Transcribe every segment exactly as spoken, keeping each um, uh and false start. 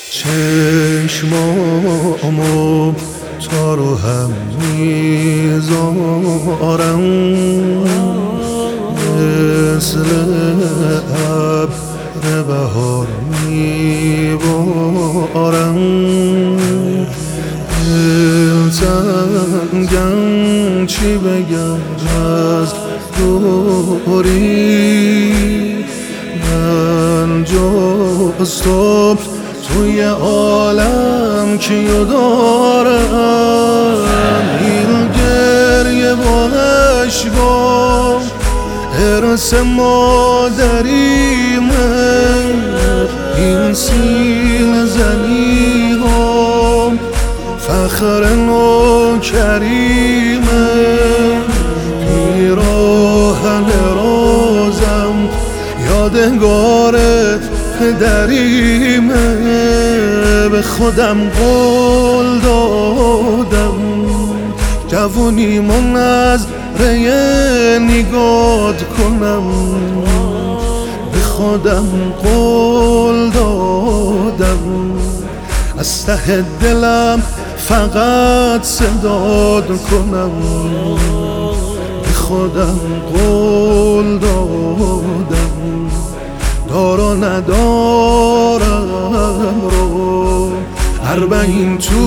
چشمامو تا رو هم میذارم، مثل ابر بهار میبارم. دلتنگم چی بگم از دوری، من جز تو توی عالم کیو دارم. این گریه با اشکام حرص مادریمه، این سینه زنی هم فخر نوکریمه. پیراهن رازم یادگار پدریمه، به خودم قول دادم جوونیمو نظره نگات کنم. به خودم قول دادم از ته دلم فقط صدات کنم. به خودم قول دادم دار و ندارم رو اربعین تو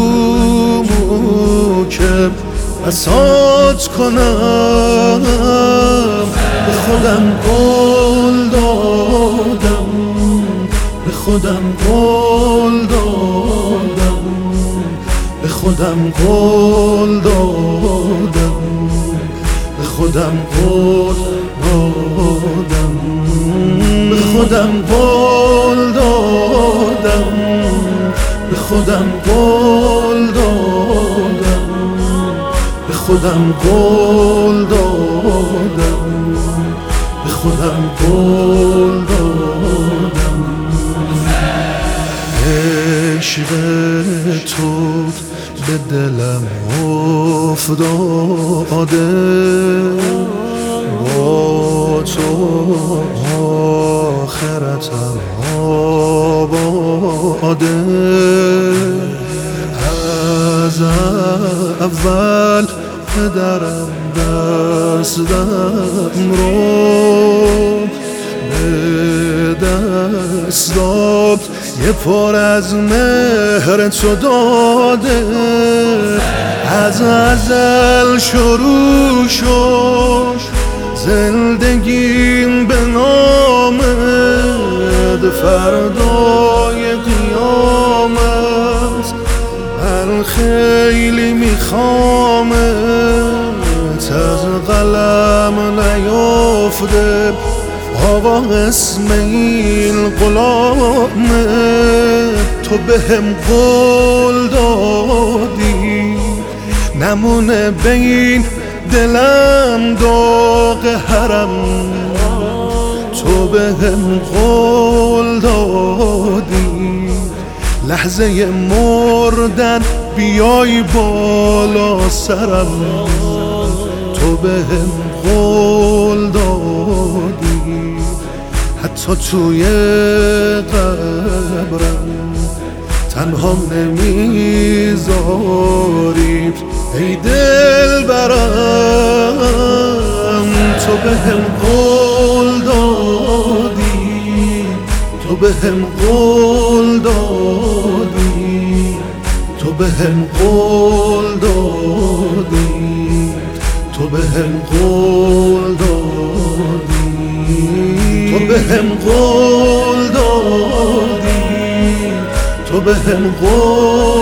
موکب بساط کنم. به خودم قول دادم، به خودم قول دادم، به خودم قول دادم، به خودم قول دادم، به خودم قول دادم، به خودم قول دادم، به خودم قول دادم، به خودم قول دادم. عشق تو به دلم افتاده، با تو آخرتم آباده. از اول پدرم دستم رو به دست داد، یه پر از مهر تو داده. از ازل شروع شد زندگیم به نامت، فردای قیامت من خیلی میخوامت. از قلم نیافته آقا اسم این غلامه. تو بهم قول دادی نمونه به این دلم داغ حرم. تو بهم قول دادی لحظه مردن بیای بالا سرم. تو بهم قول دادی حتی توی قبرم تنها نمیذاری ای دل برم. تو بهم قول دادی، تو بهم قول دادی، تو بهم قول دادی، تو بهم قول دادی، تو بهم قول دادی، تو بهم قول